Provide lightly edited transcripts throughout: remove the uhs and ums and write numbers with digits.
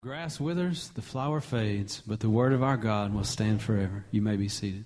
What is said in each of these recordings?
Grass withers, the flower fades, but the word of our God will stand forever. You may be seated.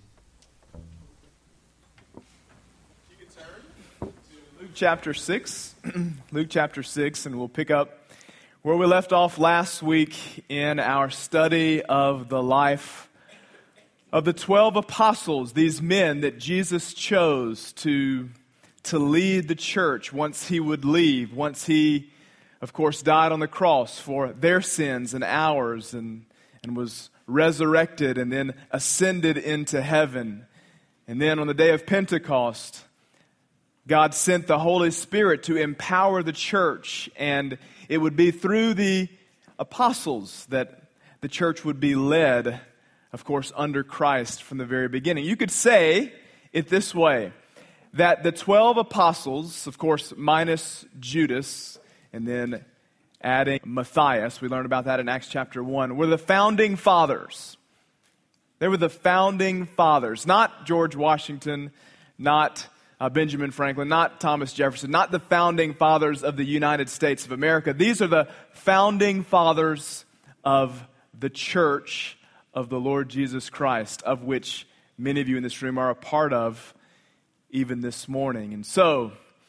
You can turn to Luke chapter 6. Luke chapter 6, and we'll pick up where we left off last week in our study of the life of the 12 apostles, these men that Jesus chose to lead the church once he would leave, once he, of course, died on the cross for their sins and ours, and was resurrected and then ascended into heaven. And then on the day of Pentecost, God sent the Holy Spirit to empower the church, and it would be through the apostles that the church would be led, of course, under Christ from the very beginning. You could say it this way, that the 12 apostles, of course, minus Judas, and then adding Matthias, we learned about that in Acts chapter 1, were the founding fathers. They were the founding fathers, not George Washington, not Benjamin Franklin, not Thomas Jefferson, not the founding fathers of the United States of America. These are the founding fathers of the church of the Lord Jesus Christ, of which many of you in this room are a part of even this morning. And so,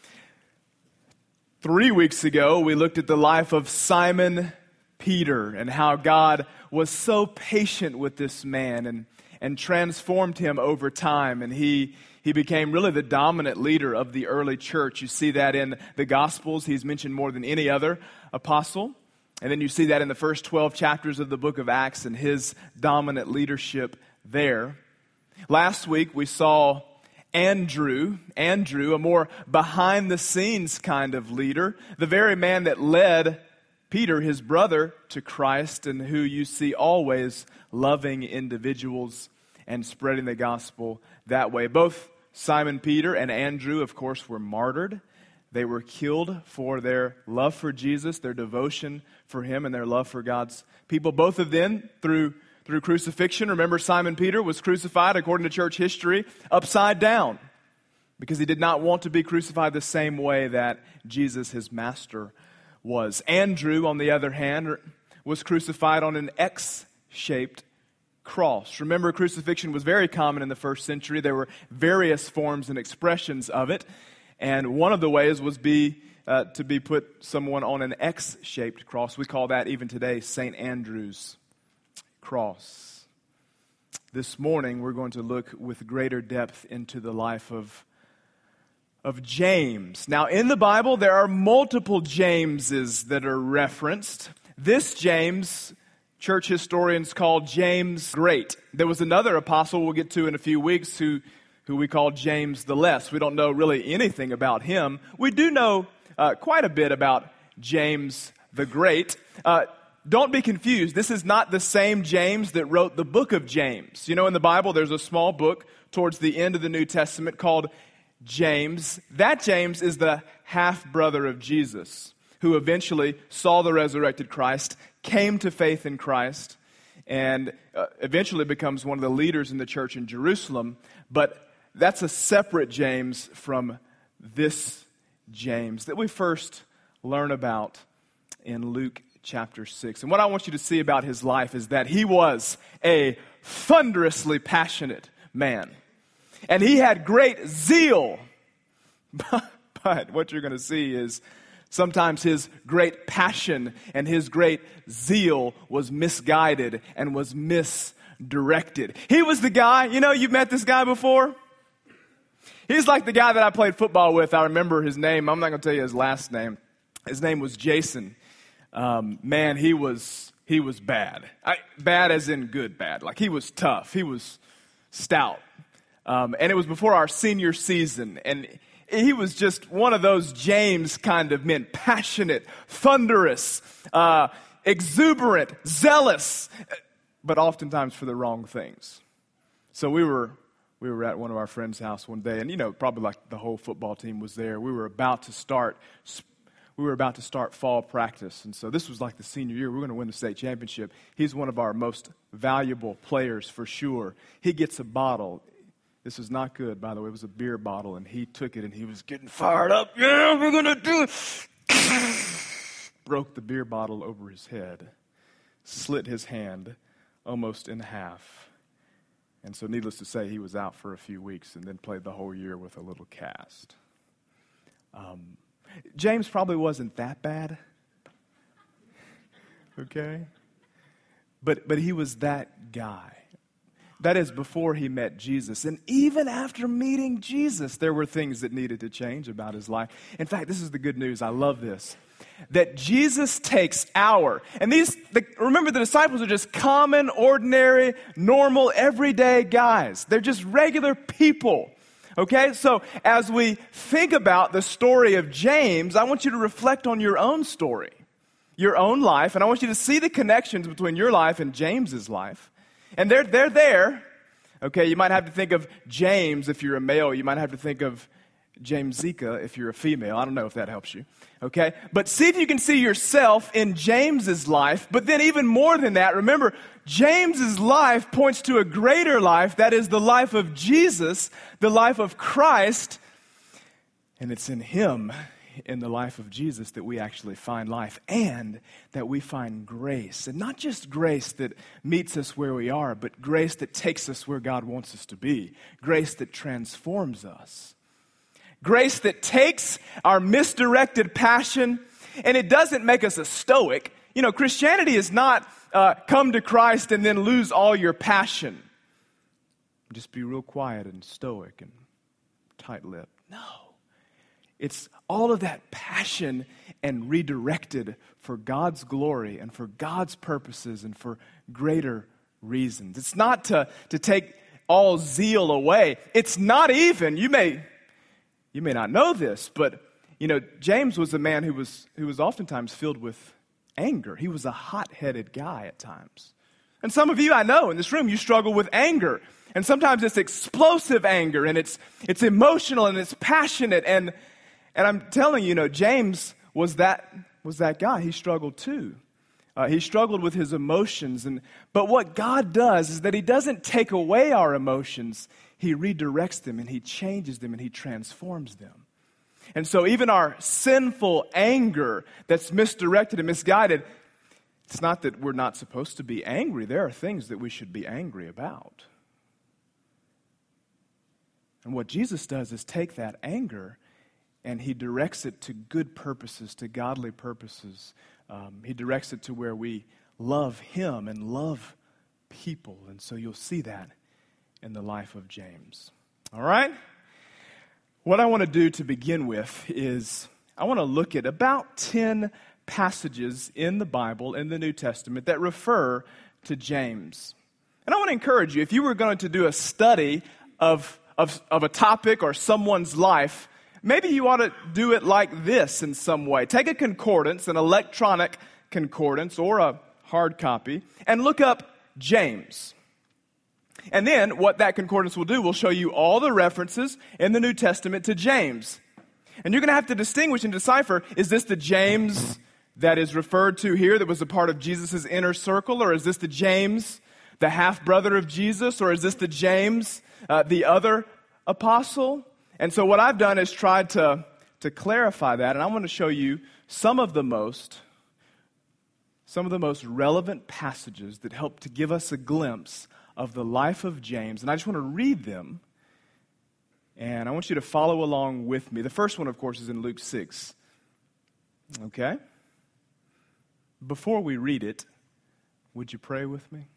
3 weeks ago, we looked at the life of Simon Peter and how God was so patient with this man and transformed him over time. And he became really the dominant leader of the early church. You see that in the Gospels. He's mentioned more than any other apostle. And then you see that in the first 12 chapters of the book of Acts and his dominant leadership there. Last week, we saw Andrew, a more behind-the-scenes kind of leader, the very man that led Peter, his brother, to Christ, and who you see always loving individuals and spreading the gospel that way. Both Simon Peter and Andrew, of course, were martyred. They were killed for their love for Jesus, their devotion for him, and their love for God's people. Both of them, through crucifixion. Remember, Simon Peter was crucified, according to church history, upside down, because he did not want to be crucified the same way that Jesus, his master, was. Andrew, on the other hand, was crucified on an X-shaped cross. Remember, crucifixion was very common in the first century. There were various forms and expressions of it, and one of the ways was to be put someone on an X-shaped cross. We call that even today St. Andrew's cross. This morning, we're going to look with greater depth into the life of James. Now, in the Bible, there are multiple Jameses that are referenced. This James, church historians call James Great. There was another apostle we'll get to in a few weeks who we call James the Less. We don't know really anything about him. We do know quite a bit about James the Great. Don't be confused. This is not the same James that wrote the book of James. You know, in the Bible, there's a small book towards the end of the New Testament called James. That James is the half-brother of Jesus, who eventually saw the resurrected Christ, came to faith in Christ, and eventually becomes one of the leaders in the church in Jerusalem. But that's a separate James from this James that we first learn about in Luke chapter 6. And what I want you to see about his life is that he was a thunderously passionate man. And he had great zeal. But what you're going to see is sometimes his great passion and his great zeal was misguided and was misdirected. He was the guy, you've met this guy before? He's like the guy that I played football with. I remember his name. I'm not going to tell you his last name. His name was Jason. Man, he was bad. Bad as in good bad. Like, he was tough. He was stout. And it was before our senior season. And he was just one of those James kind of men. Passionate, thunderous, exuberant, zealous, but oftentimes for the wrong things. So we were at one of our friends' house one day, and probably like the whole football team was there. We were about to start fall practice. And so this was like the senior year. We're going to win the state championship. He's one of our most valuable players for sure. He gets a bottle. This is not good, by the way. It was a beer bottle, and he took it, and he was getting fired up. Yeah, we're going to do it. Broke the beer bottle over his head. slit his hand almost in half. And so needless to say, he was out for a few weeks and then played the whole year with a little cast. James probably wasn't that bad. Okay? But he was that guy. That is before he met Jesus. And even after meeting Jesus, there were things that needed to change about his life. In fact, this is the good news. I love this. That Jesus takes and remember, the disciples are just common, ordinary, normal, everyday guys. They're just regular people. Okay? So as we think about the story of James, I want you to reflect on your own story, your own life, and I want you to see the connections between your life and James's life. And they're there. Okay, you might have to think of James if you're a male. You might have to think of James Zika if you're a female. I don't know if that helps you. Okay, but see if you can see yourself in James's life. But then even more than that, remember, James's life points to a greater life. That is the life of Jesus, the life of Christ. And it's in him, in the life of Jesus, that we actually find life and that we find grace. And not just grace that meets us where we are, but grace that takes us where God wants us to be. Grace that transforms us. Grace that takes our misdirected passion and it doesn't make us a stoic. You know, Christianity is not come to Christ and then lose all your passion. Just be real quiet and stoic and tight-lipped. No. It's all of that passion and redirected for God's glory and for God's purposes and for greater reasons. It's not to take all zeal away. It's not even, you may not know this, but you know, James was a man who was oftentimes filled with anger. He was a hot-headed guy at times. And some of you I know in this room, you struggle with anger. And sometimes it's explosive anger and it's emotional and it's passionate and I'm telling you, James was that guy. He struggled too. He struggled with his emotions. But what God does is that he doesn't take away our emotions. He redirects them and he changes them and he transforms them. And so even our sinful anger that's misdirected and misguided, it's not that we're not supposed to be angry. There are things that we should be angry about. And what Jesus does is take that anger and he directs it to good purposes, to godly purposes. He directs it to where we love him and love people. And so you'll see that in the life of James. All right? What I want to do to begin with is I want to look at about 10 passages in the Bible, in the New Testament, that refer to James. And I want to encourage you, if you were going to do a study of a topic or someone's life, maybe you ought to do it like this in some way. Take a concordance, an electronic concordance or a hard copy, and look up James. And then what that concordance will do will show you all the references in the New Testament to James. And you're going to have to distinguish and decipher, is this the James that is referred to here that was a part of Jesus' inner circle, or is this the James, the half-brother of Jesus, or is this the James, the other apostle? And so what I've done is tried to clarify that, and I want to show you some of the most relevant passages that help to give us a glimpse of the life of James. And I just want to read them, and I want you to follow along with me. The first one, of course, is in Luke 6. Okay? Before we read it, would you pray with me?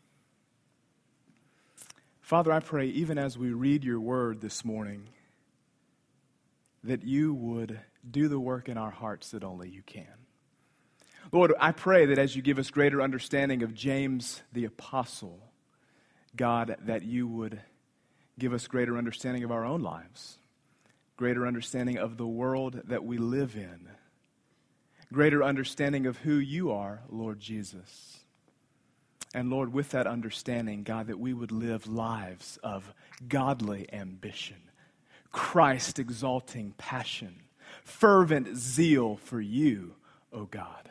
Father, I pray, even as we read your word this morning, that you would do the work in our hearts that only you can. Lord, I pray that as you give us greater understanding of James the apostle, God, that you would give us greater understanding of our own lives, greater understanding of the world that we live in, greater understanding of who you are, Lord Jesus. And Lord, with that understanding, God, that we would live lives of godly ambition, Christ-exalting passion, fervent zeal for you, O God.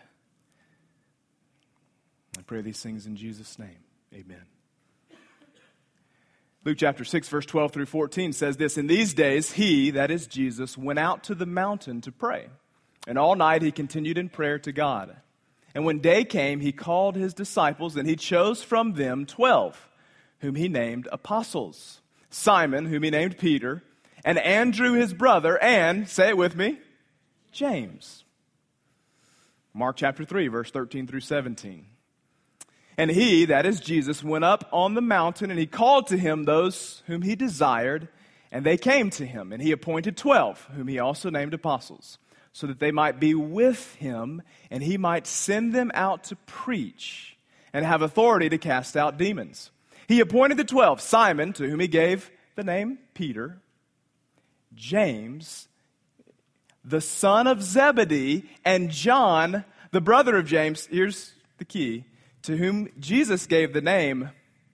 I pray these things in Jesus' name. Amen. Luke chapter 6, verse 12 through 14 says this, "In these days he," that is Jesus, "went out to the mountain to pray. And all night he continued in prayer to God. And when day came, he called his disciples, and he chose from them 12, whom he named apostles. Simon, whom he named Peter, and Andrew his brother, and, say it with me, James. Mark chapter 3, verse 13 through 17. And he, that is Jesus, went up on the mountain, and he called to him those whom he desired, and they came to him. And he appointed 12, whom he also named apostles, so that they might be with him, and he might send them out to preach and have authority to cast out demons. He appointed the 12, Simon, to whom he gave the name Peter, James, the son of Zebedee, and John, the brother of James, here's the key, to whom Jesus gave the name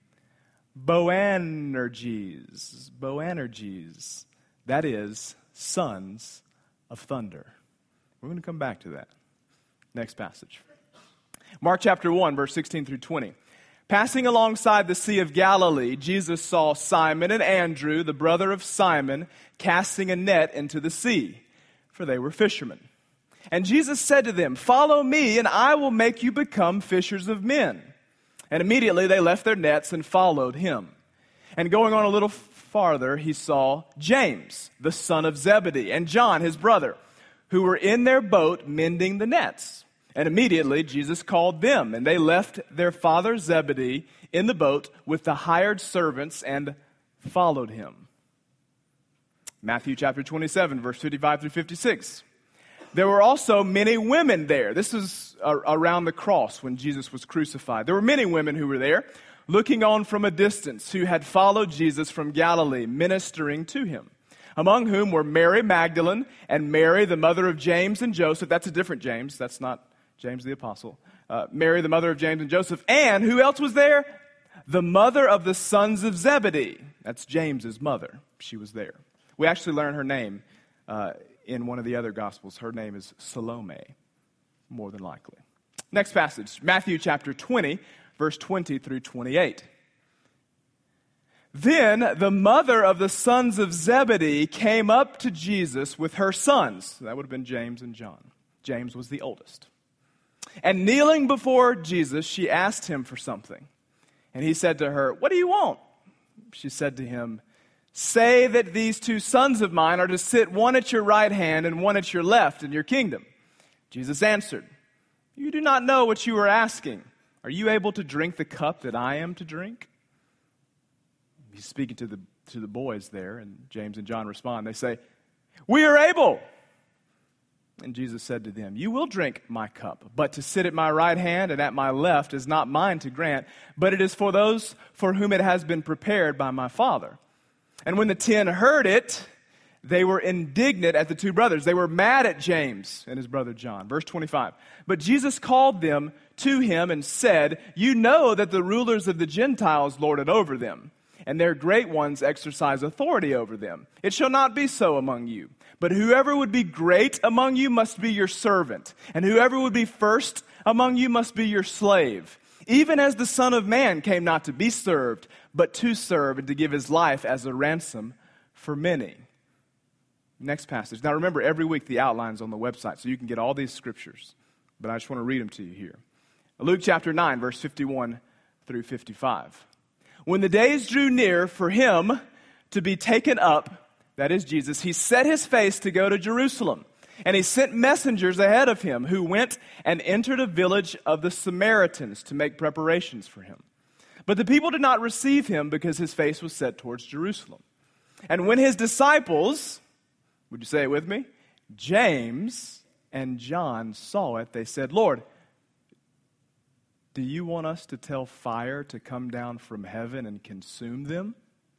Boanerges. Boanerges. That is, sons of thunder. We're going to come back to that. Next passage. Mark chapter 1, verse 16 through 20. Passing alongside the Sea of Galilee, Jesus saw Simon and Andrew, the brother of Simon, casting a net into the sea, for they were fishermen. And Jesus said to them, "Follow me, and I will make you become fishers of men." And immediately they left their nets and followed him. And going on a little farther, he saw James, the son of Zebedee, and John, his brother, who were in their boat mending the nets. And immediately Jesus called them, and they left their father Zebedee in the boat with the hired servants and followed him. Matthew chapter 27, verse 55 through 56. There were also many women there. This is around the cross when Jesus was crucified. There were many women who were there, looking on from a distance, who had followed Jesus from Galilee, ministering to him. Among whom were Mary Magdalene and Mary, the mother of James and Joseph. That's a different James. That's not James the Apostle. Mary, the mother of James and Joseph. And who else was there? The mother of the sons of Zebedee. That's James's mother. She was there. We actually learn her name in one of the other Gospels. Her name is Salome, more than likely. Next passage, Matthew chapter 20, verse 20 through 28. Then the mother of the sons of Zebedee came up to Jesus with her sons. That would have been James and John. James was the oldest. And kneeling before Jesus, she asked him for something. And he said to her, "What do you want?" She said to him, "Say that these two sons of mine are to sit one at your right hand and one at your left in your kingdom." Jesus answered, "You do not know what you are asking. Are you able to drink the cup that I am to drink?" He's speaking to the boys there, and James and John respond. They say, "We are able." And Jesus said to them, "You will drink my cup, but to sit at my right hand and at my left is not mine to grant, but it is for those for whom it has been prepared by my Father." And when the 10 heard it, they were indignant at the two brothers. They were mad at James and his brother John. Verse 25. But Jesus called them to him and said, "You know that the rulers of the Gentiles lord it over them, and their great ones exercise authority over them. It shall not be so among you. But whoever would be great among you must be your servant, and whoever would be first among you must be your slave. Even as the Son of Man came not to be served, but to serve and to give his life as a ransom for many." Next passage. Now remember, every week the outline's on the website, so you can get all these scriptures. But I just want to read them to you here. Luke chapter 9, verse 51 through 55. When the days drew near for him to be taken up, that is Jesus, he set his face to go to Jerusalem. And he sent messengers ahead of him who went and entered a village of the Samaritans to make preparations for him. But the people did not receive him because his face was set towards Jerusalem. And when his disciples, would you say it with me? James and John saw it, they said, "Lord, do you want us to tell fire to come down from heaven and consume them?"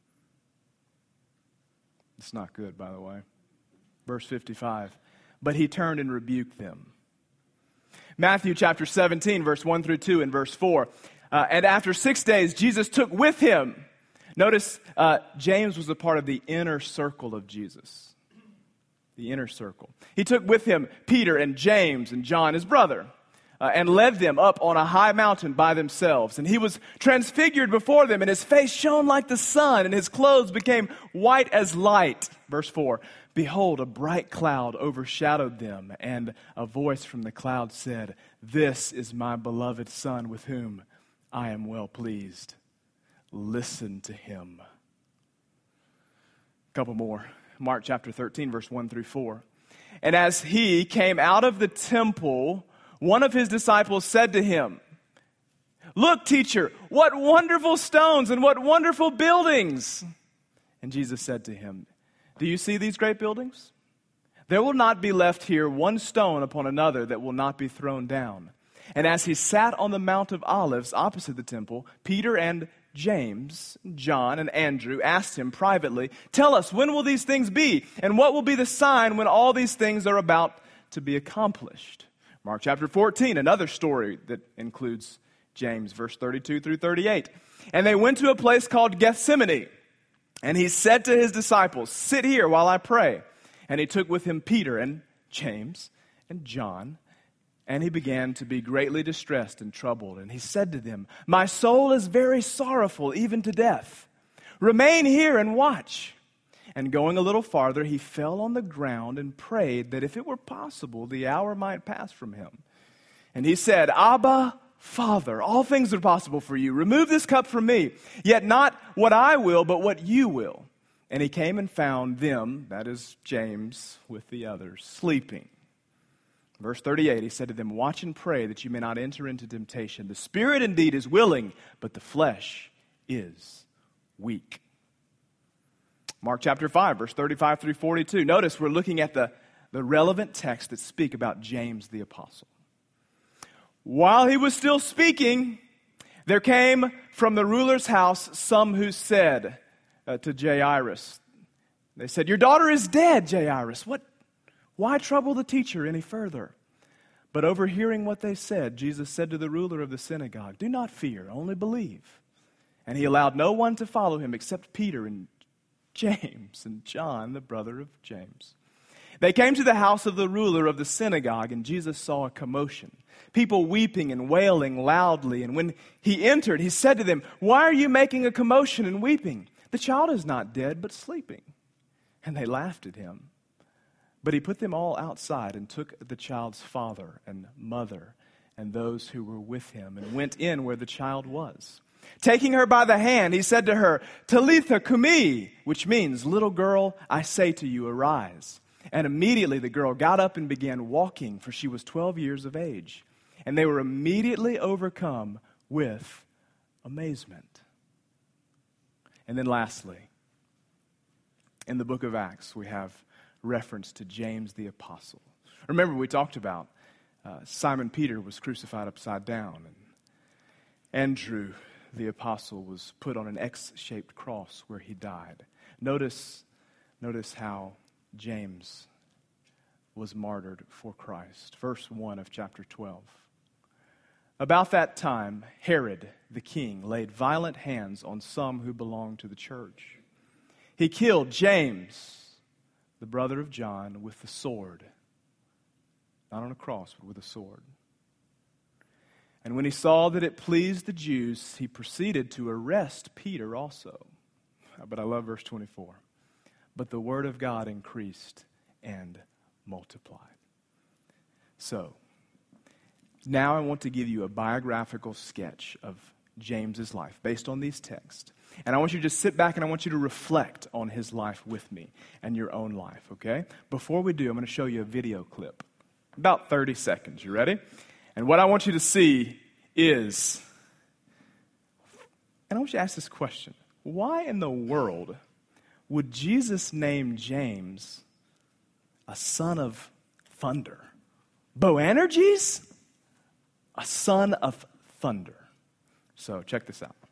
It's not good, by the way. Verse 55. But he turned and rebuked them. Matthew chapter 17, verse 1 through 2 and verse 4. And after 6 days, Jesus took with him. Notice James was a part of the inner circle of Jesus. The inner circle. He took with him Peter and James and John, his brother, and led them up on a high mountain by themselves. And he was transfigured before them, and his face shone like the sun, and his clothes became white as light. Verse 4, behold, a bright cloud overshadowed them, and a voice from the cloud said, This is my beloved Son with whom I am well pleased. Listen to him. A couple more. Mark chapter 13, verse 1 through 4. And as he came out of the temple, one of his disciples said to him, "Look, teacher, what wonderful stones and what wonderful buildings." And Jesus said to him, "Do you see these great buildings? There will not be left here one stone upon another that will not be thrown down." And as he sat on the Mount of Olives opposite the temple, Peter and James, John, and Andrew asked him privately, "Tell us, when will these things be? And what will be the sign when all these things are about to be accomplished?" Mark chapter 14, another story that includes James, verse 32 through 38. And they went to a place called Gethsemane. And he said to his disciples, "Sit here while I pray." And he took with him Peter and James and John. And he began to be greatly distressed and troubled. And he said to them, "My soul is very sorrowful, even to death. Remain here and watch." And going a little farther, he fell on the ground and prayed that if it were possible, the hour might pass from him. And he said, "Abba, Father, all things are possible for you. Remove this cup from me. Yet not what I will, but what you will." And he came and found them, that is James with the others, sleeping. Verse 38, he said to them, "Watch and pray that you may not enter into temptation. The spirit indeed is willing, but the flesh is weak." Mark chapter 5, verse 35 through 42. Notice we're looking at the relevant texts that speak about James the apostle. While he was still speaking, there came from the ruler's house some who said to Jairus, they said, "Your daughter is dead, Jairus. Why trouble the teacher any further?" But overhearing what they said, Jesus said to the ruler of the synagogue, "Do not fear, only believe." And he allowed no one to follow him except Peter and James and John, the brother of James. They came to the house of the ruler of the synagogue, and Jesus saw a commotion, people weeping and wailing loudly. And when he entered, he said to them, "Why are you making a commotion and weeping? The child is not dead, but sleeping." And they laughed at him. But he put them all outside and took the child's father and mother and those who were with him and went in where the child was. Taking her by the hand, he said to her, "Talitha cumi," which means, "Little girl, I say to you, arise." And immediately the girl got up and began walking, for she was 12 years of age. And they were immediately overcome with amazement. And then lastly, in the book of Acts, we have reference to James the apostle. Remember, we talked about Simon Peter was crucified upside down, and Andrew the apostle was put on an X-shaped cross where he died. Notice how James was martyred for Christ. Verse 1 of chapter 12. About that time, Herod the king laid violent hands on some who belonged to the church. He killed James, the brother of John, with the sword. Not on a cross, but with a sword. And when he saw that it pleased the Jews, he proceeded to arrest Peter also. But I love verse 24. But the word of God increased and multiplied. So, now I want to give you a biographical sketch of James's life based on these texts. And I want you to just sit back and I want you to reflect on his life with me and your own life, okay? Before we do, I'm going to show you a video clip. About 30 seconds. You ready? And what I want you to see is, and I want you to ask this question. Why in the world would Jesus name James a son of thunder? Boanerges? A son of thunder. So check this out.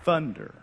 thunder.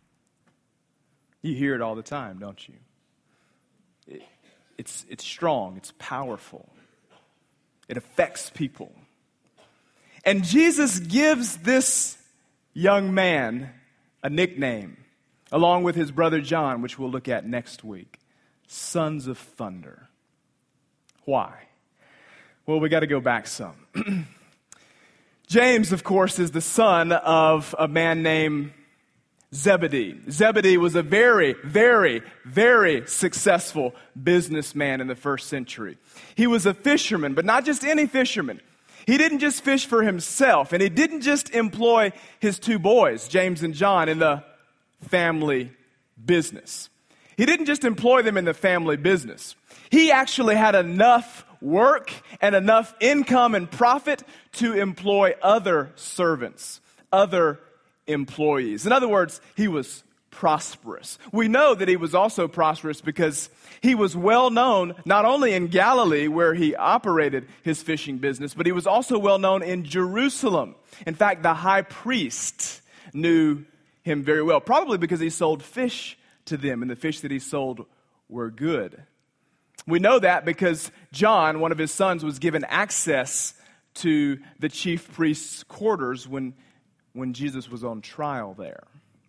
You hear it all the time, don't you? It's strong. It's powerful. It affects people. And Jesus gives this young man a nickname, along with his brother John, which we'll look at next week. Sons of Thunder. Why? Well, we got to go back some. James, of course, is the son of a man named Zebedee. Zebedee was a very, very, very successful businessman in the first century. He was a fisherman, but not just any fisherman. He didn't just fish for himself, and he didn't just employ his two boys, James and John, in the family business. He didn't just employ them in the family business. He actually had enough work and enough income and profit to employ other servants, other employees. In other words, he was prosperous. We know that he was also prosperous because he was well known not only in Galilee where he operated his fishing business, but he was also well known in Jerusalem. In fact, the high priest knew him very well, probably because he sold fish to them, and the fish that he sold were good. We know that because John, one of his sons, was given access to the chief priest's quarters when Jesus was on trial there.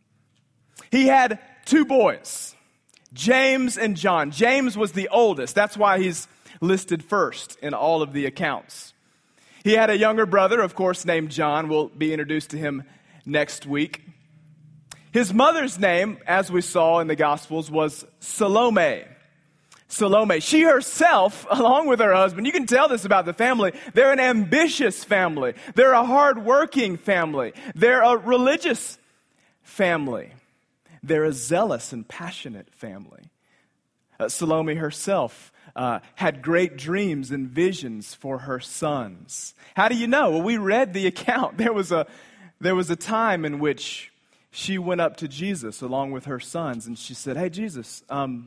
He had two boys, James and John. James was the oldest. That's why he's listed first in all of the accounts. He had a younger brother, of course, named John. We'll be introduced to him next week. His mother's name, as we saw in the Gospels, was Salome. Salome. She herself, along with her husband, you can tell this about the family, they're an ambitious family. They're a hard-working family. They're a religious family. They're a zealous and passionate family. Salome herself had great dreams and visions for her sons. How do you know? Well, we read the account. There was a time in which she went up to Jesus along with her sons, and she said, "Hey, Jesus,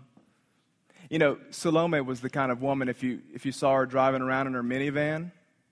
Salome was the kind of woman, if you saw her driving around in her minivan,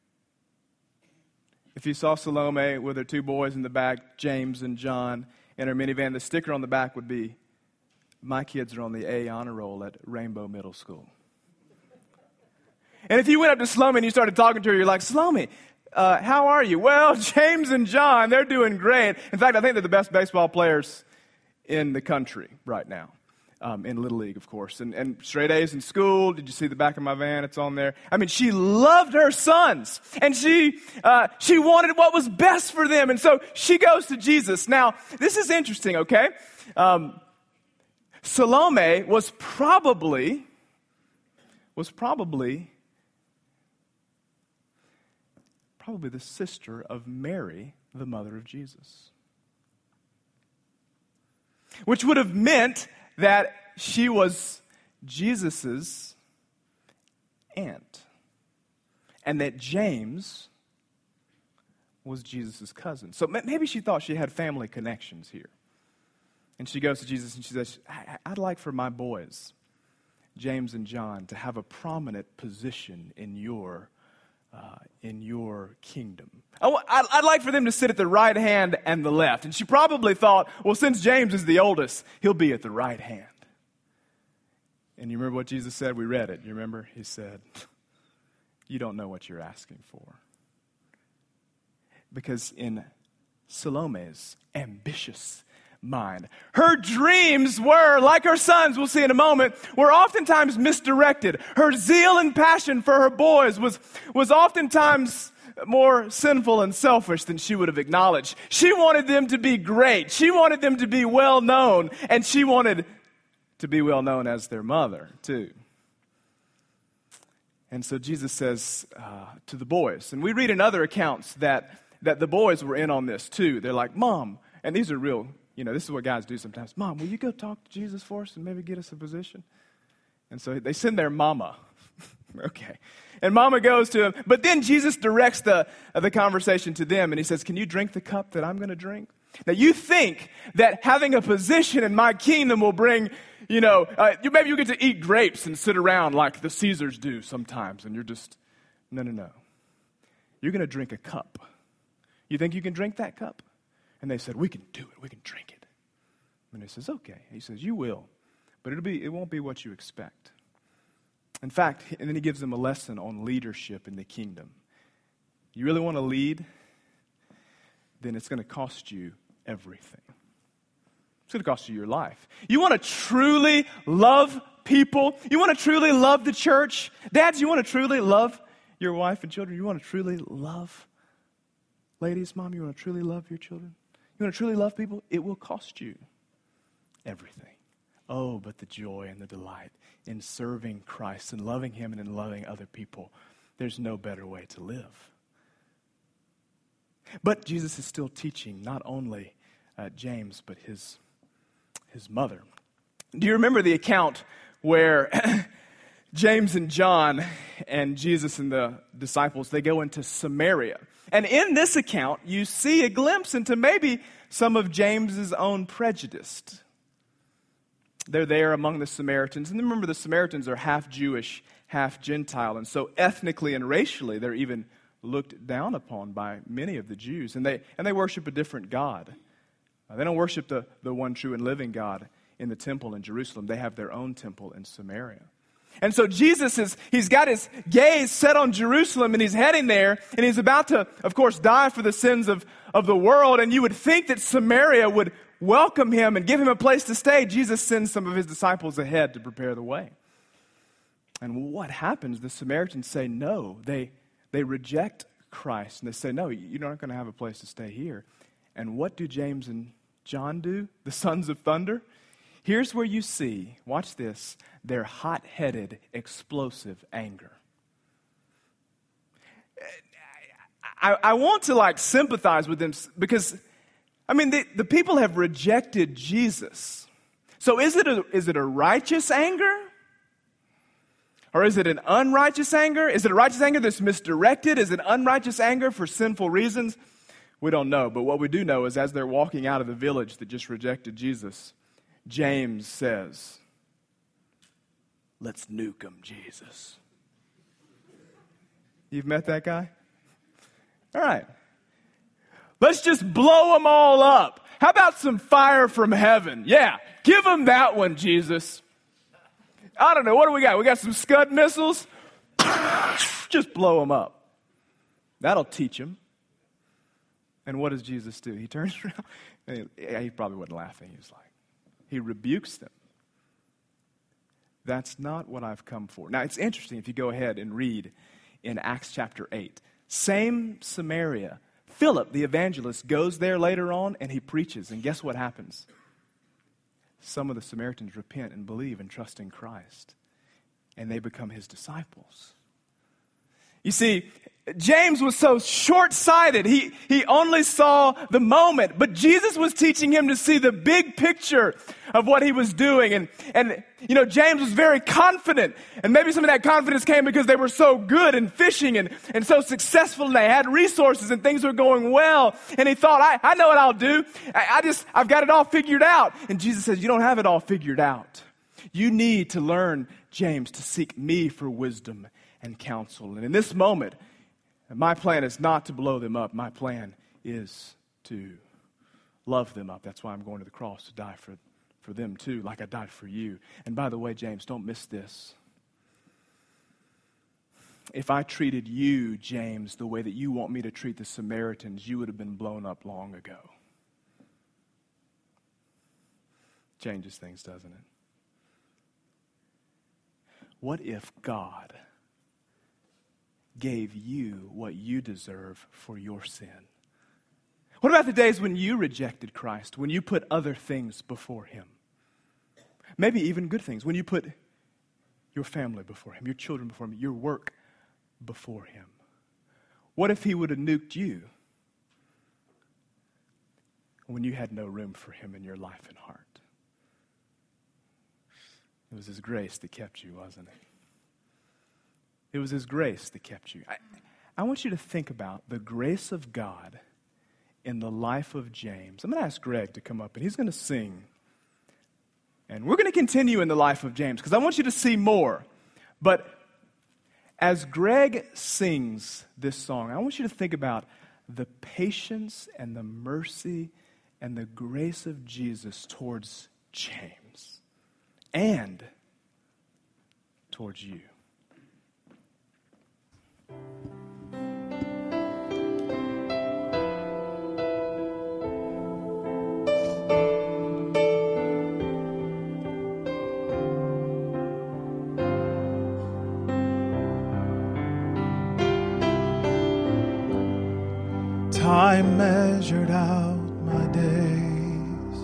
if you saw Salome with her two boys in the back, James and John, in her minivan, the sticker on the back would be, 'My kids are on the A honor roll at Rainbow Middle School.'" And if you went up to Salome and you started talking to her, you're like, "Salome, how are you?" "Well, James and John, they're doing great. In fact, I think they're the best baseball players in the country right now." In Little League, of course. And straight A's in school. Did you see the back of my van? It's on there. I mean, she loved her sons. And she wanted what was best for them. And so she goes to Jesus. Now, this is interesting, okay? Salome was probably the sister of Mary, the mother of Jesus. Which would have meant that she was Jesus' aunt, and that James was Jesus' cousin. So maybe she thought she had family connections here. And she goes to Jesus and she says, "I'd like for my boys, James and John, to have a prominent position in your kingdom. I'd like for them to sit at the right hand and the left." And she probably thought, well, since James is the oldest, he'll be at the right hand. And you remember what Jesus said? We read it. You remember? He said, "You don't know what you're asking for." Because in Salome's ambitious mind, her dreams were, like her sons, we'll see in a moment, were oftentimes misdirected. Her zeal and passion for her boys was oftentimes more sinful and selfish than she would have acknowledged. She wanted them to be great. She wanted them to be well known, and she wanted to be well known as their mother, too. And so Jesus says to the boys, and we read in other accounts that the boys were in on this, too. They're like, "Mom," and these are real, this is what guys do sometimes. "Mom, will you go talk to Jesus for us and maybe get us a position?" And so they send their mama. Okay. And mama goes to him. But then Jesus directs the conversation to them, and he says, "Can you drink the cup that I'm going to drink?" Now, you think that having a position in my kingdom will bring, maybe you get to eat grapes and sit around like the Caesars do sometimes, and you're just, no. You're going to drink a cup. You think you can drink that cup? And they said, we can do it. We can drink it. And he says, okay. He says, you will. But it won't be what you expect. In fact, and then he gives them a lesson on leadership in the kingdom. You really want to lead? Then it's going to cost you everything. It's going to cost you your life. You want to truly love people? You want to truly love the church? Dads, you want to truly love your wife and children? You want to truly love? Ladies, mom, you want to truly love your children? You want to truly love people? It will cost you everything. Oh, but the joy and the delight in serving Christ and loving Him and in loving other people. There's no better way to live. But Jesus is still teaching not only James, but his mother. Do you remember the account where James and John and Jesus and the disciples, they go into Samaria? And in this account, you see a glimpse into maybe some of James's own prejudice. They're there among the Samaritans. And remember, the Samaritans are half Jewish, half Gentile. And so ethnically and racially, they're even looked down upon by many of the Jews. And they worship a different God. They don't worship the one true and living God in the temple in Jerusalem. They have their own temple in Samaria. And so Jesus he's got his gaze set on Jerusalem, and he's heading there, and he's about to, of course, die for the sins of the world. And you would think that Samaria would welcome him and give him a place to stay. Jesus sends some of his disciples ahead to prepare the way. And what happens? The Samaritans say no. They reject Christ, and they say, no, you're not going to have a place to stay here. And what do James and John do? The sons of thunder? Here's where you see, watch this, their hot-headed, explosive anger. I want to sympathize with them because, the people have rejected Jesus. So is it a righteous anger? Or is it an unrighteous anger? Is it a righteous anger that's misdirected? Is it unrighteous anger for sinful reasons? We don't know. But what we do know is as they're walking out of the village that just rejected Jesus, James says, let's nuke them, Jesus. You've met that guy? All right. Let's just blow them all up. How about some fire from heaven? Yeah, give them that one, Jesus. I don't know. What do we got? We got some Scud missiles? Just blow them up. That'll teach them. And what does Jesus do? He turns around. He probably wasn't laughing. He rebukes them. That's not what I've come for. Now, it's interesting if you go ahead and read in Acts chapter 8. Same Samaria. Philip, the evangelist, goes there later on and he preaches. And guess what happens? Some of the Samaritans repent and believe and trust in Christ. And they become his disciples. You see, James was so short-sighted. He only saw the moment. But Jesus was teaching him to see the big picture of what he was doing. And James was very confident. And maybe some of that confidence came because they were so good in fishing and so successful. And they had resources and things were going well. And he thought, I know what I'll do. I've got it all figured out. And Jesus says, you don't have it all figured out. You need to learn, James, to seek me for wisdom and counsel. And in this moment, my plan is not to blow them up. My plan is to love them up. That's why I'm going to the cross, to die for them too, like I died for you. And by the way, James, don't miss this. If I treated you, James, the way that you want me to treat the Samaritans, you would have been blown up long ago. Changes things, doesn't it? What if God gave you what you deserve for your sin? What about the days when you rejected Christ, when you put other things before him? Maybe even good things, when you put your family before him, your children before him, your work before him. What if he would have nuked you when you had no room for him in your life and heart? It was his grace that kept you, wasn't it? It was his grace that kept you. I want you to think about the grace of God in the life of James. I'm going to ask Greg to come up, and he's going to sing. And we're going to continue in the life of James, because I want you to see more. But as Greg sings this song, I want you to think about the patience and the mercy and the grace of Jesus towards James and towards you. Time measured out my days.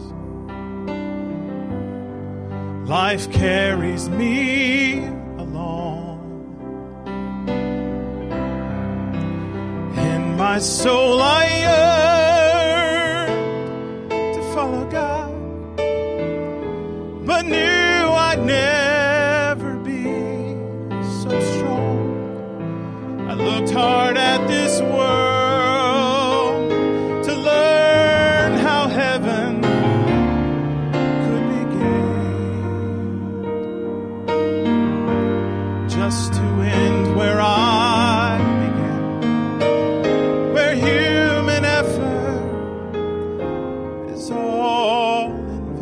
Life carries me along. In my soul I yearn to follow God, but knew I'd never be so strong. I looked hard at this world just to end where I began, where human effort is all in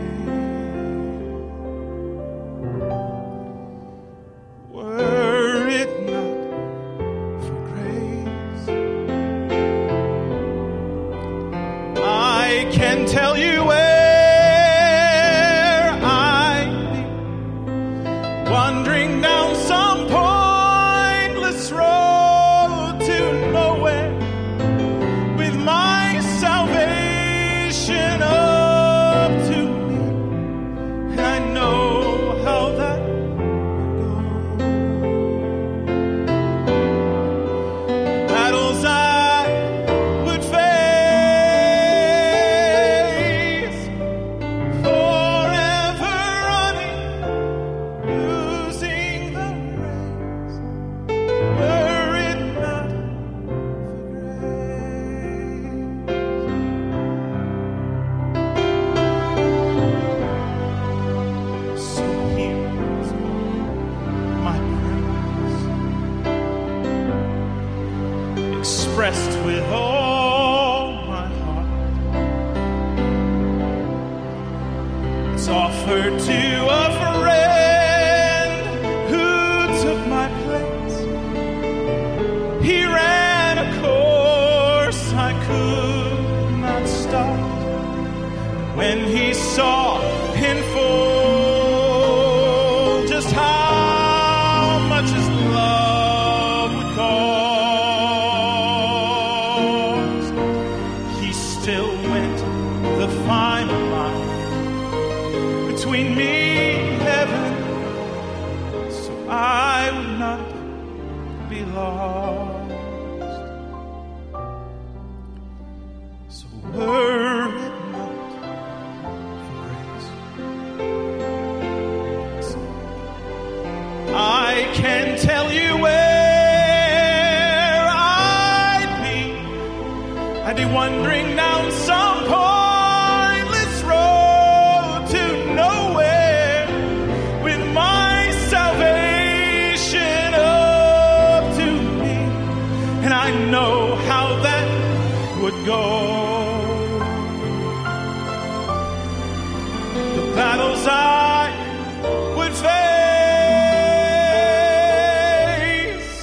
vain. Were it not for grace, I can tell you where I'd be, wandering down some pointless road to nowhere, with my salvation up to me. And I know how that would go. Battles I would face, forever running, losing the race. Were it not for grace. So here's my praise, expressed with all my heart. It's offered to a friend who took my place. He ran a course I could not start. When he saw in full just how much his love would cost, he still went the final mile between me and heaven, so I would not be lost. So were it not for grace, I can tell you where I'd be wandering down some pointless road to nowhere, with my salvation up to me. And I know how that would go. The battles I would face,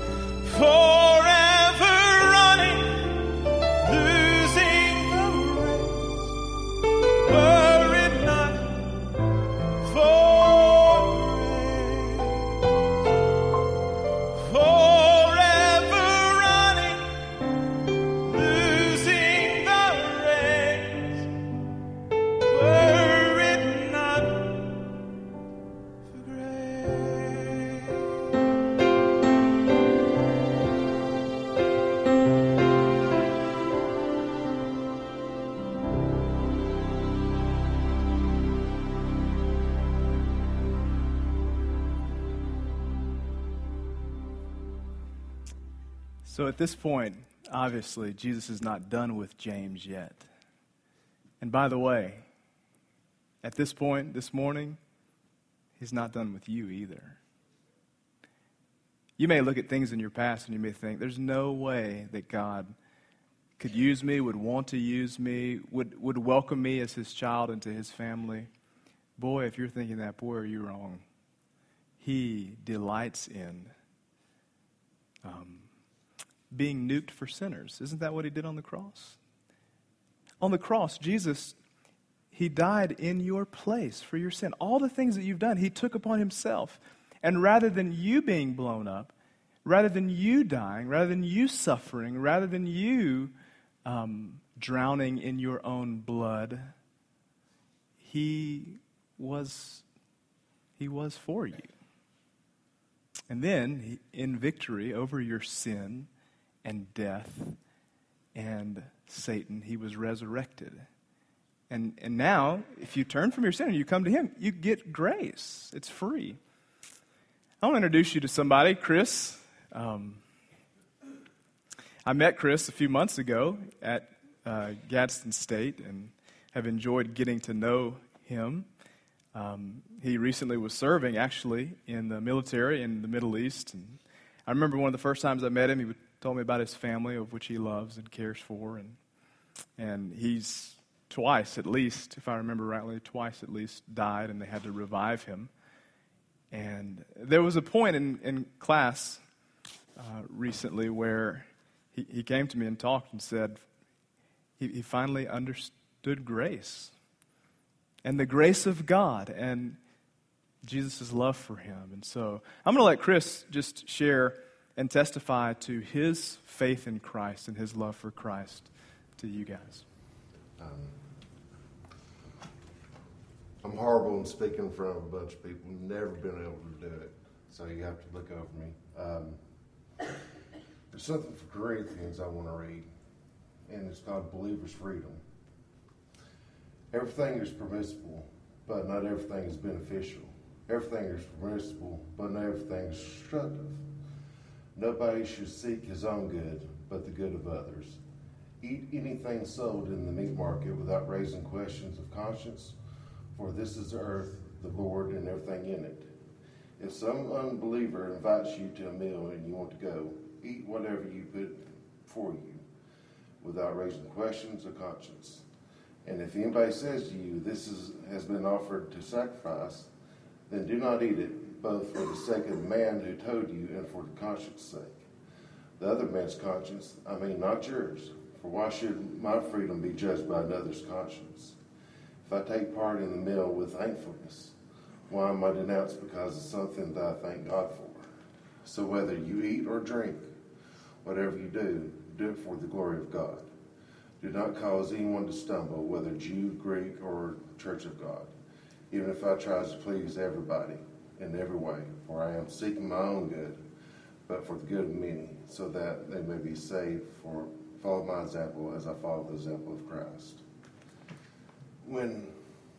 forever running, losing the race. Were it not for grace, forever running, losing the race. Were it not for grace. So at this point, obviously, Jesus is not done with James yet. And by the way, at this point, this morning, he's not done with you either. You may look at things in your past and you may think, there's no way that God could use me, would want to use me, would welcome me as his child into his family. Boy, if you're thinking that, boy, are you wrong. He delights in being nuked for sinners. Isn't that what he did on the cross? On the cross, Jesus, he died in your place for your sin. All the things that you've done, he took upon himself. And rather than you being blown up, rather than you dying, rather than you suffering, rather than you drowning in your own blood, he was for you. And then, in victory over your sin and death and Satan, he was resurrected. And now, if you turn from your sin and you come to him, you get grace. It's free. I want to introduce you to somebody, Chris. I met Chris a few months ago at Gadsden State and have enjoyed getting to know him. He recently was serving, actually, in the military in the Middle East. And I remember one of the first times I met him, he told me about his family, of which he loves and cares for. And he's twice, at least, if I remember rightly, twice at least died, and they had to revive him. And there was a point in class recently where he came to me and talked and said he finally understood grace and the grace of God and Jesus' love for him. And so I'm going to let Chris just share and testify to his faith in Christ and his love for Christ to you guys. I'm horrible in speaking in front of a bunch of people. Never been able to do it, so you have to look over me. There's something for Corinthians I want to read, and it's called Believer's Freedom. Everything is permissible, but not everything is beneficial. Everything is permissible, but not everything is destructive. Nobody should seek his own good, but the good of others. Eat anything sold in the meat market without raising questions of conscience, for this is the earth, the Lord, and everything in it. If some unbeliever invites you to a meal and you want to go, eat whatever you put before you, without raising questions of conscience. And if anybody says to you, this has been offered to sacrifice, then do not eat it, both for the sake of the man who told you and for the conscience sake. The other man's conscience, I mean not yours, for why should my freedom be judged by another's conscience? If I take part in the meal with thankfulness, why am I denounced because of something that I thank God for? So whether you eat or drink, whatever you do, do it for the glory of God. Do not cause anyone to stumble, whether Jew, Greek, or Church of God, even if I try to please everybody in every way, for I am seeking my own good, but for the good of many, so that they may be saved. Follow my example as I follow the example of Christ. When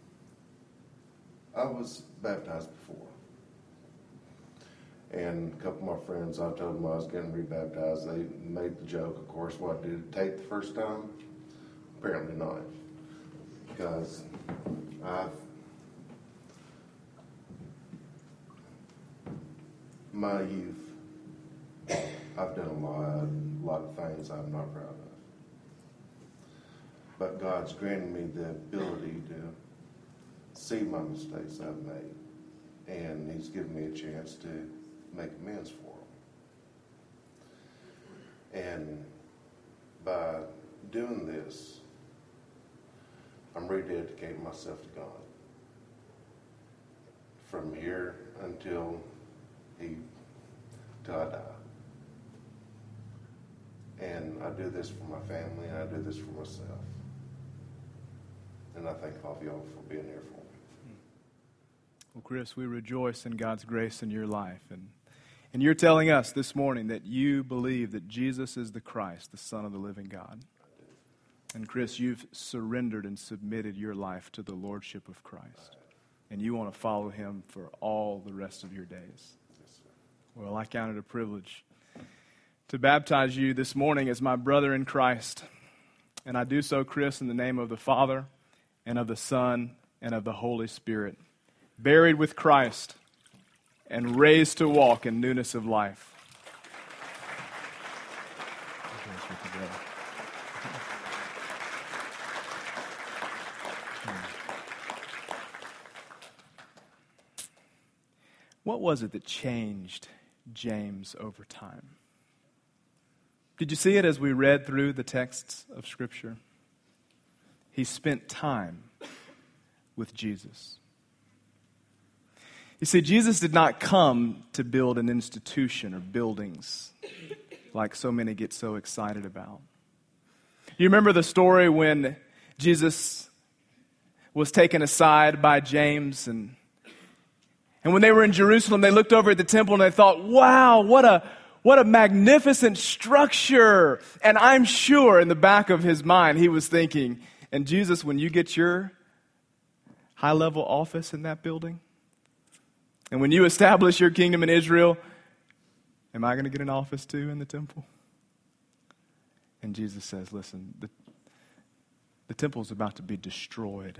I was baptized before, and a couple of my friends, I told them I was getting rebaptized. They made the joke, of course, what, did it take the first time? Apparently not. Because my youth, I've done a lot of things I'm not proud of. But God's granted me the ability to see my mistakes I've made. And he's given me a chance to make amends for them. And by doing this, I'm rededicating myself to God. From here until I die. And I do this for my family, and I do this for myself. And I thank all of y'all for being here for me. Well, Chris, we rejoice in God's grace in your life. And you're telling us this morning that you believe that Jesus is the Christ, the Son of the living God. And Chris, you've surrendered and submitted your life to the Lordship of Christ. And you want to follow him for all the rest of your days. Well, I count it a privilege to baptize you this morning as my brother in Christ. And I do so, Chris, in the name of the Father, and of the Son, and of the Holy Spirit, buried with Christ, and raised to walk in newness of life. What was it that changed James over time? Did you see it as we read through the texts of Scripture? He spent time with Jesus. You see, Jesus did not come to build an institution or buildings like so many get so excited about. You remember the story when Jesus was taken aside by James and when they were in Jerusalem, they looked over at the temple and they thought, wow, what a magnificent structure. And I'm sure in the back of his mind, he was thinking, and Jesus, when you get your high-level office in that building, and when you establish your kingdom in Israel, am I going to get an office too in the temple? And Jesus says, listen, the temple is about to be destroyed.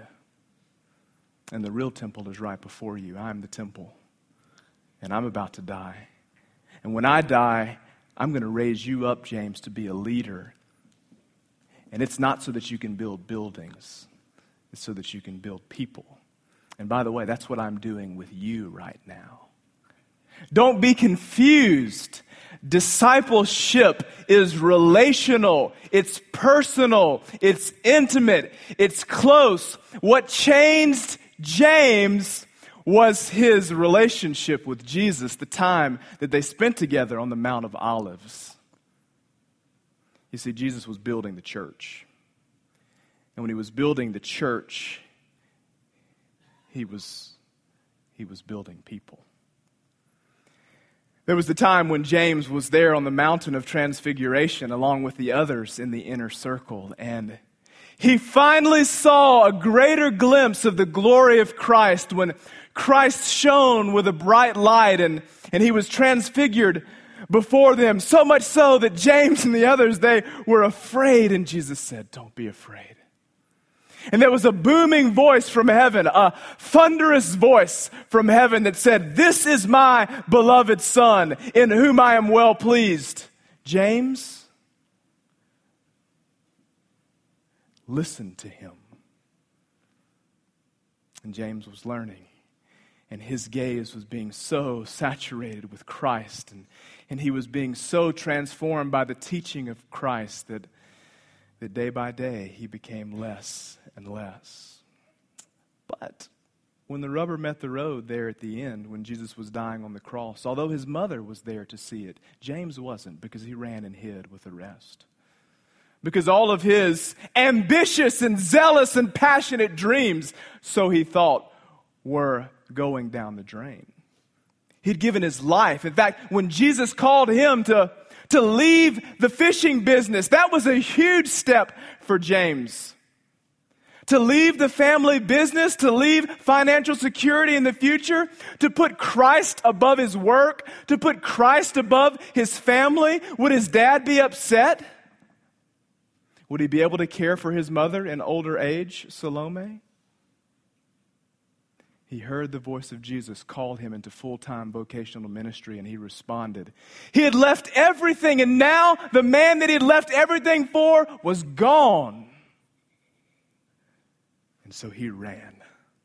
And the real temple is right before you. I'm the temple. And I'm about to die. And when I die, I'm going to raise you up, James, to be a leader. And it's not so that you can build buildings. It's so that you can build people. And by the way, that's what I'm doing with you right now. Don't be confused. Discipleship is relational. It's personal. It's intimate. It's close. What changed James was his relationship with Jesus, the time that they spent together on the Mount of Olives. You see, Jesus was building the church. And when he was building the church, he was building people. There was the time when James was there on the mountain of transfiguration along with the others in the inner circle, and he finally saw a greater glimpse of the glory of Christ when Christ shone with a bright light and he was transfigured before them, so much so that James and the others, they were afraid, and Jesus said, "Don't be afraid." And there was a booming voice from heaven, a thunderous voice from heaven that said, "This is my beloved Son, in whom I am well pleased." James, listen to him. And James was learning. And his gaze was being so saturated with Christ. And he was being so transformed by the teaching of Christ that day by day he became less and less. But when the rubber met the road there at the end, when Jesus was dying on the cross, although his mother was there to see it, James wasn't, because he ran and hid with the rest. Because all of his ambitious and zealous and passionate dreams, so he thought, were going down the drain. He'd given his life. In fact, when Jesus called him to leave the fishing business, that was a huge step for James. To leave the family business, to leave financial security in the future, to put Christ above his work, to put Christ above his family. Would his dad be upset? Would he be able to care for his mother in older age, Salome? He heard the voice of Jesus call him into full-time vocational ministry, and he responded. He had left everything, and now the man that he had left everything for was gone. And so he ran.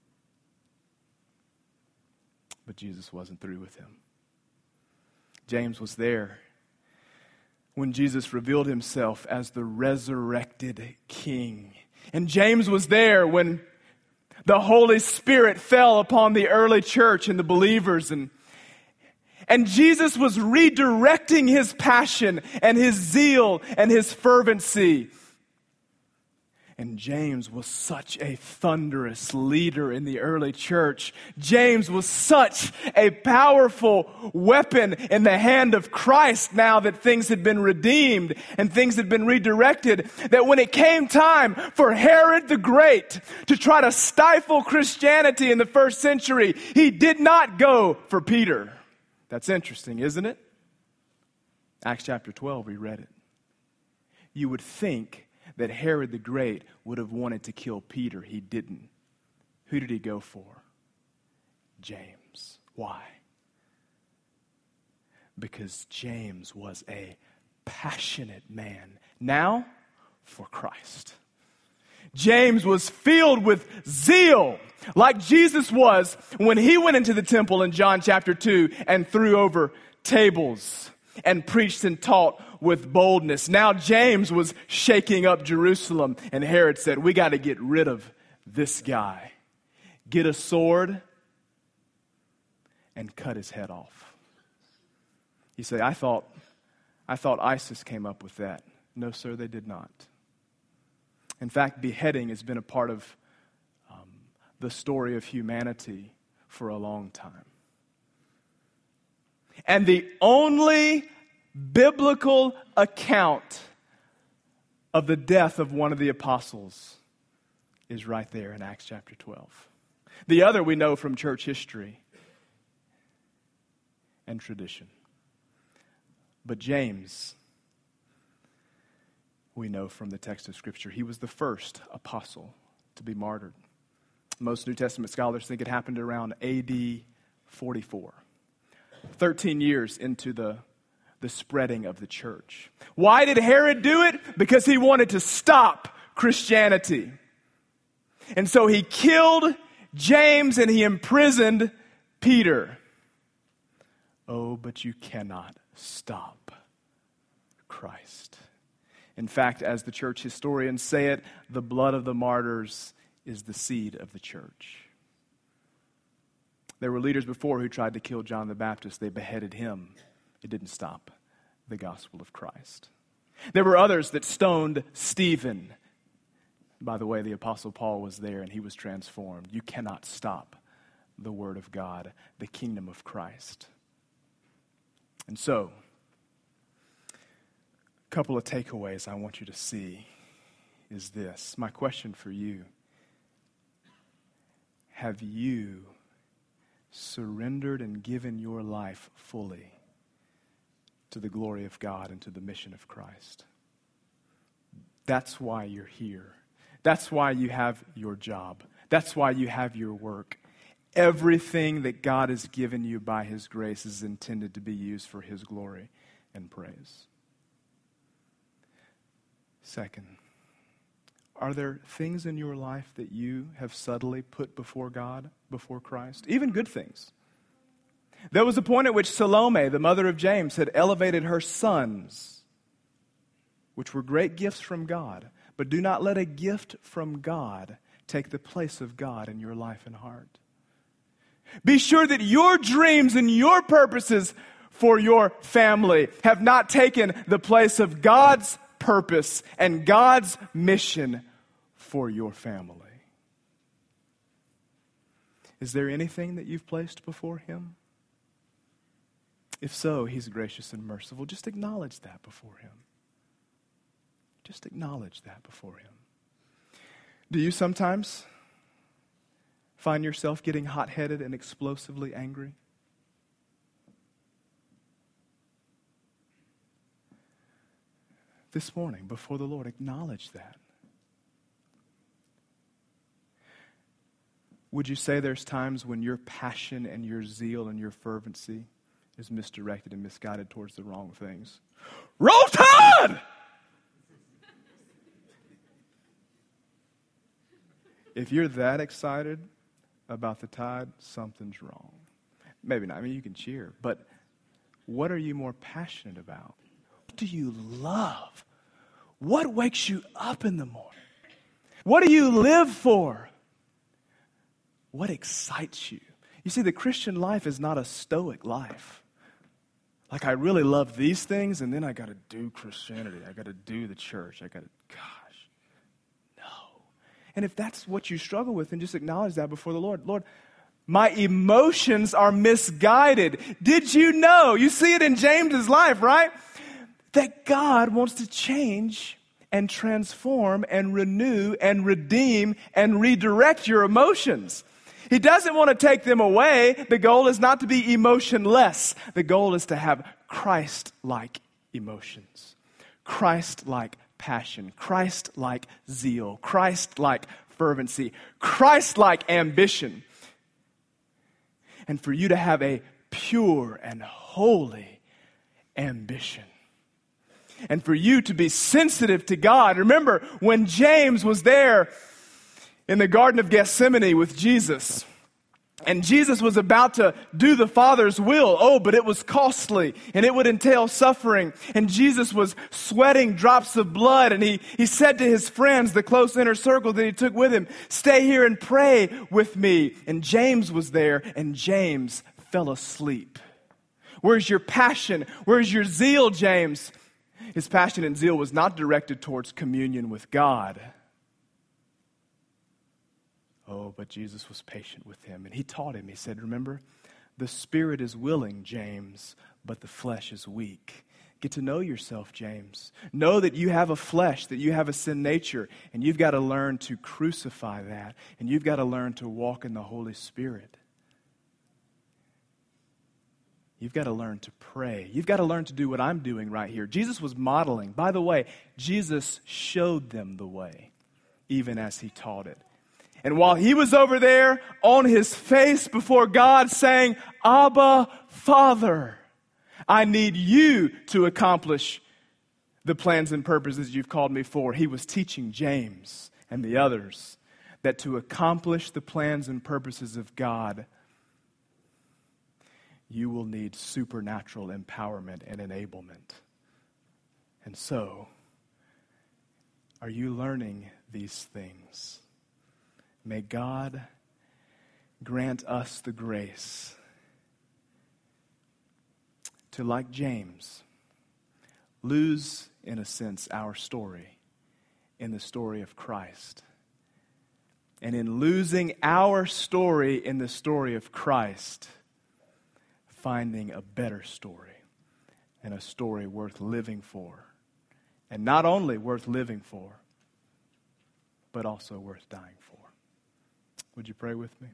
But Jesus wasn't through with him. James was there when Jesus revealed himself as the resurrected King. And James was there when the Holy Spirit fell upon the early church and the believers. And Jesus was redirecting his passion and his zeal and his fervency. And James was such a thunderous leader in the early church. James was such a powerful weapon in the hand of Christ now that things had been redeemed and things had been redirected, that when it came time for Herod the Great to try to stifle Christianity in the first century, he did not go for Peter. That's interesting, isn't it? Acts chapter 12, we read it. You would think that Herod the Great would have wanted to kill Peter. He didn't. Who did he go for? James. Why? Because James was a passionate man. Now, for Christ. James was filled with zeal Like Jesus was when he went into the temple in John chapter 2 and threw over tables and preached and taught with boldness. Now James was shaking up Jerusalem, and Herod said, we got to get rid of this guy. Get a sword and cut his head off. You say, I thought ISIS came up with that. No, sir, they did not. In fact, beheading has been a part of the story of humanity for a long time. And the only biblical account of the death of one of the apostles is right there in Acts chapter 12. The other we know from church history and tradition. But James, we know from the text of Scripture, he was the first apostle to be martyred. Most New Testament scholars think it happened around AD 44, 13 years into the spreading of the church. Why did Herod do it? Because he wanted to stop Christianity. And so he killed James and he imprisoned Peter. Oh, but you cannot stop Christ. In fact, as the church historians say it, the blood of the martyrs is the seed of the church. There were leaders before who tried to kill John the Baptist. They beheaded him. It didn't stop the gospel of Christ. There were others that stoned Stephen. By the way, the Apostle Paul was there and he was transformed. You cannot stop the word of God, the kingdom of Christ. And so, a couple of takeaways I want you to see is this. My question for you: have you surrendered and given your life fully to the glory of God and to the mission of Christ? That's why you're here. That's why you have your job. That's why you have your work. Everything that God has given you by His grace is intended to be used for His glory and praise. Second, are there things in your life that you have subtly put before God, before Christ? Even good things. There was a point at which Salome, the mother of James, had elevated her sons, which were great gifts from God. But do not let a gift from God take the place of God in your life and heart. Be sure that your dreams and your purposes for your family have not taken the place of God's purpose and God's mission for your family. Is there anything that you've placed before Him? If so, He's gracious and merciful. Just acknowledge that before Him. Just acknowledge that before Him. Do you sometimes find yourself getting hot-headed and explosively angry? This morning, before the Lord, acknowledge that. Would you say there's times when your passion and your zeal and your fervency is misdirected and misguided towards the wrong things? Roll Tide! If you're that excited about the Tide, something's wrong. Maybe not. I mean, you can cheer. But what are you more passionate about? What do you love? What wakes you up in the morning? What do you live for? What excites you? You see, the Christian life is not a stoic life. Like, I really love these things, and then I got to do Christianity. I got to do the church. Gosh. And if that's what you struggle with, then just acknowledge that before the Lord. Lord, my emotions are misguided. Did you know? You see it in James's life, right? That God wants to change and transform and renew and redeem and redirect your emotions. He doesn't want to take them away. The goal is not to be emotionless. The goal is to have Christ-like emotions, Christ-like passion, Christ-like zeal, Christ-like fervency, Christ-like ambition. And for you to have a pure and holy ambition. And for you to be sensitive to God. Remember, when James was there in the Garden of Gethsemane with Jesus. And Jesus was about to do the Father's will. Oh, but it was costly and it would entail suffering. And Jesus was sweating drops of blood. And he said to his friends, the close inner circle that he took with him, stay here and pray with me. And James was there, and James fell asleep. Where's your passion? Where's your zeal, James? His passion and zeal was not directed towards communion with God. Oh, but Jesus was patient with him, and he taught him. He said, remember, the spirit is willing, James, but the flesh is weak. Get to know yourself, James. Know that you have a flesh, that you have a sin nature, and you've got to learn to crucify that, and you've got to learn to walk in the Holy Spirit. You've got to learn to pray. You've got to learn to do what I'm doing right here. Jesus was modeling. By the way, Jesus showed them the way, even as he taught it. And while he was over there on his face before God saying, Abba, Father, I need you to accomplish the plans and purposes you've called me for. He was teaching James and the others that to accomplish the plans and purposes of God, you will need supernatural empowerment and enablement. And so, are you learning these things? May God grant us the grace to, like James, lose, in a sense, our story in the story of Christ. And in losing our story in the story of Christ, finding a better story and a story worth living for. And not only worth living for, but also worth dying for. Would you pray with me?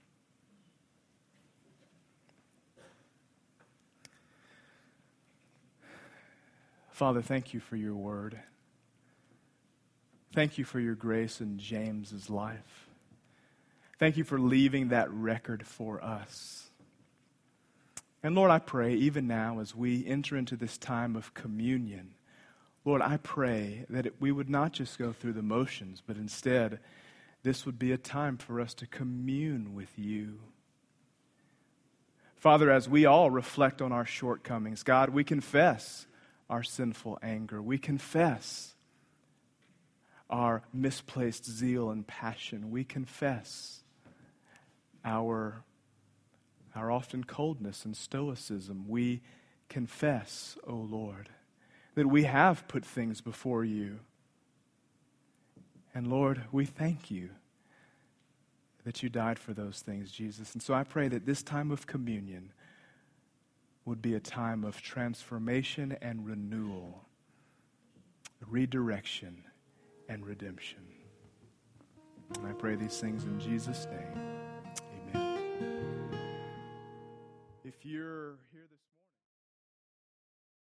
Father, thank you for your word. Thank you for your grace in James's life. Thank you for leaving that record for us. And Lord, I pray even now as we enter into this time of communion, Lord, I pray that we would not just go through the motions, but instead this would be a time for us to commune with you. Father, as we all reflect on our shortcomings, God, we confess our sinful anger. We confess our misplaced zeal and passion. We confess our often coldness and stoicism. We confess, O Lord, that we have put things before you. And Lord, we thank you that you died for those things, Jesus. And so I pray that this time of communion would be a time of transformation and renewal, redirection and redemption. And I pray these things in Jesus' name. Amen. If you're